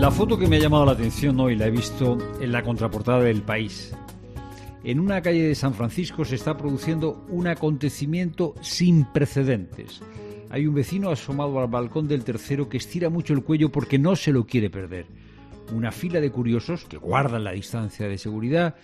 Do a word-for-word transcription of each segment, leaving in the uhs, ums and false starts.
La foto que me ha llamado la atención hoy la he visto en la contraportada del País. En una calle de San Francisco se está produciendo un acontecimiento sin precedentes. Hay un vecino asomado al balcón del tercero que estira mucho el cuello porque no se lo quiere perder. Una fila de curiosos que guardan la distancia de seguridad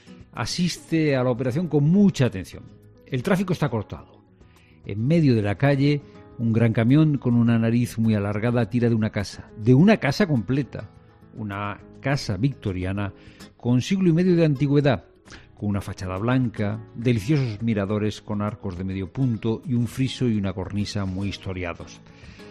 asiste a la operación con mucha atención. El tráfico está cortado. En medio de la calle, un gran camión con una nariz muy alargada tira de una casa, de una casa completa, una casa victoriana con siglo y medio de antigüedad, con una fachada blanca, deliciosos miradores con arcos de medio punto y un friso y una cornisa muy historiados.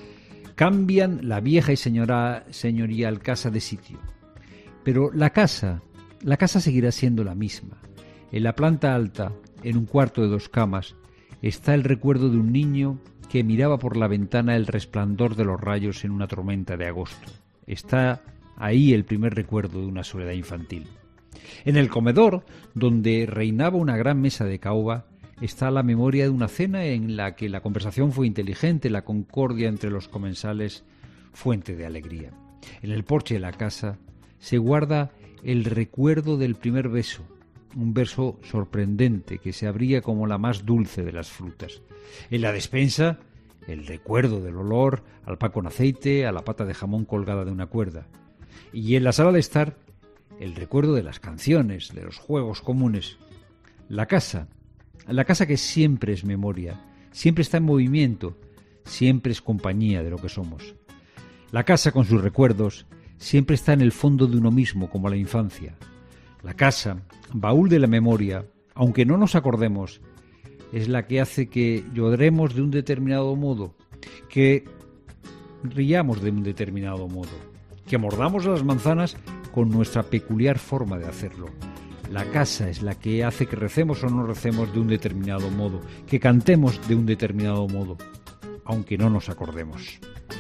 Cambian la vieja y señora, señorial casa de sitio, pero la casa, la casa seguirá siendo la misma. En la planta alta, en un cuarto de dos camas, está el recuerdo de un niño que miraba por la ventana el resplandor de los rayos en una tormenta de agosto. Está ahí el primer recuerdo de una soledad infantil. En el comedor, donde reinaba una gran mesa de caoba, está la memoria de una cena en la que la conversación fue inteligente, la concordia entre los comensales fuente de alegría. En el porche de la casa se guarda el recuerdo del primer beso, un beso sorprendente que se abría como la más dulce de las frutas. En la despensa, el recuerdo del olor al pan con aceite, a la pata de jamón colgada de una cuerda. Y en la sala de estar, el recuerdo de las canciones, de los juegos comunes. La casa, la casa que siempre es memoria, siempre está en movimiento, siempre es compañía de lo que somos. La casa con sus recuerdos siempre está en el fondo de uno mismo, como la infancia. La casa, baúl de la memoria, aunque no nos acordemos, es la que hace que lloremos de un determinado modo, que riamos de un determinado modo, que mordamos las manzanas con nuestra peculiar forma de hacerlo. La casa es la que hace que recemos o no recemos de un determinado modo, que cantemos de un determinado modo, aunque no nos acordemos.